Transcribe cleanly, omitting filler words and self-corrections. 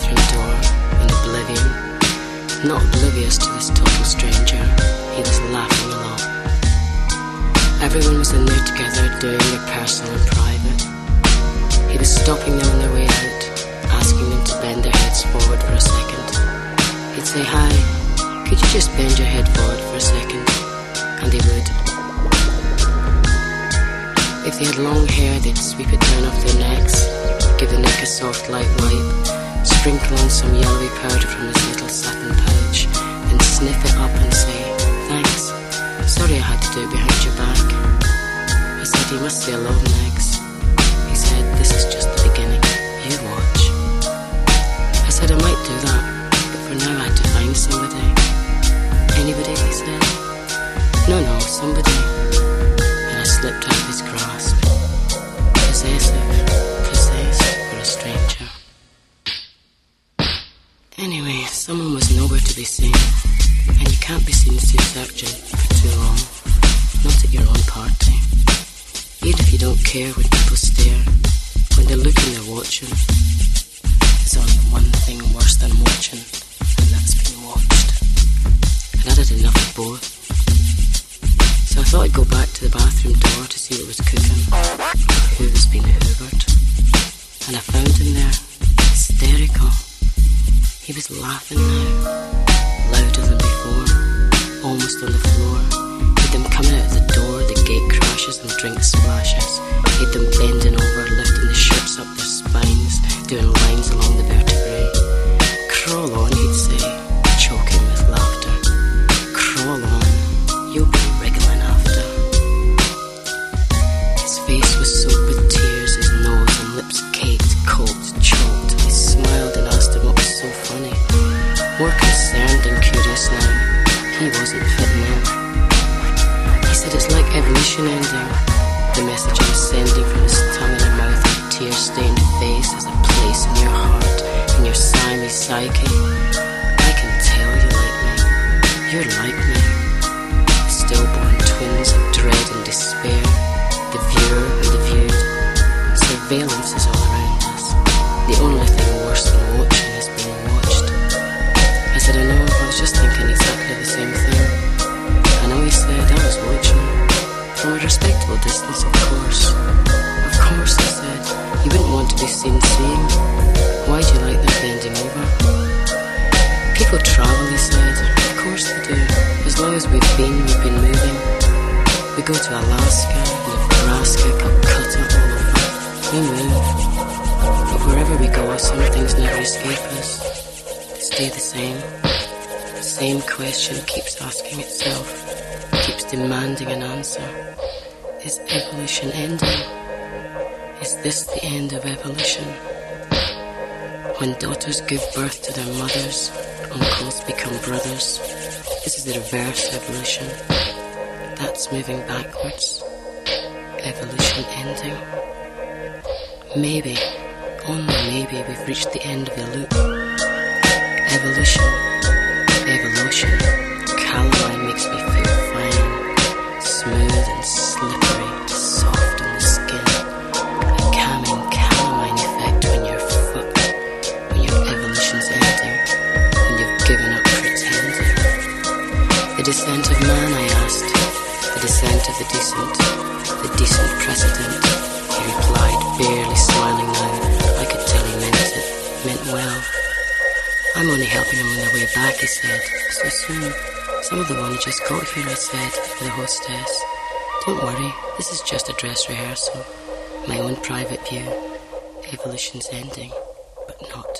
bathroom door in oblivion, not oblivious to this total stranger. He was laughing a lot. Everyone was in there together, doing their personal and private. He was stopping them on their way out, asking them to bend their heads forward for a second. He'd say, "Hi, could you just bend your head forward for a second?" And they would. If they had long hair, they'd sweep it down off their necks, give the neck a soft light wipe, sprinkle on some yellowy powder from his little satin pouch, then sniff it up and say, "Thanks. Sorry I had to do it behind your back." I said, "You must say a lot next." He said, "This is just the beginning. You watch." I said I might do that, but for now I had to find somebody. "Anybody?" he said. No, somebody. And I slipped out of his grasp. Possessive, possessed for a stranger. Anyway, someone was nowhere to be seen, and you can't be seen searching for too long. Not at your own party. Even if you don't care when people stare, when they're looking, they're watching. There's only one thing worse than watching, and that's being watched. And I'd had enough of both. So I thought I'd go back to the bathroom door to see what was cooking, who was being hoovered. And I found him there, hysterical. He was laughing now, louder than before, almost on the floor. He'd them coming out of the door, the gate crashes and drink splashes. He'd them bending over, lifting the shirts up their spines, doing lines along the vertebrae. "Crawl on," he'd say, choking with laughter. "Crawl on, you'll be wriggling after." His face was soaked with tears, his nose and lips caked, cold, choked. I smiled and asked him what was so funny. More concerned than curious now. He wasn't fitting in. He said it's like evolution ending. The message I'm sending from his tongue and a mouth and tear-stained face has a place in your heart, in your Siamese psyche. I can tell you like me. You're like me. Stillborn twins of dread and despair. The viewer and the viewed. Surveillance is all around us. The only thing worse than watching is being watched. I said, "I know, I was just thinking exactly the same thing." "I know," he said, "I was watching. From a respectable distance, of course." "Of course," I said. "You wouldn't want to be seen seeing. Why do you like that bending over?" "People travel," he said. "Of course they do. As long as we've been moving. We go to Alaska, Nebraska, Calcutta, all over. We move. But wherever we go, some things never escape us. They stay the same. The same question keeps asking itself, keeps demanding an answer. Is evolution ending? Is this the end of evolution? When daughters give birth to their mothers, uncles become brothers. This is the reverse evolution. That's moving backwards. Evolution ending. Maybe, only maybe, we've reached the end of the loop. Evolution. Calamine makes me feel fine, smooth and slippery, soft on the skin. A calming calamine effect when you're fucked, when your evolution's ending, when you've given up pretending. The descent of man, I asked. The descent of the decent precedent. He replied, barely smiling now. I could tell he meant it, meant well. "I'm only helping him on their way back," he said. "So soon. Some of the ones just got here," I said to the hostess. "Don't worry, this is just a dress rehearsal. My own private view. Evolution's ending, but not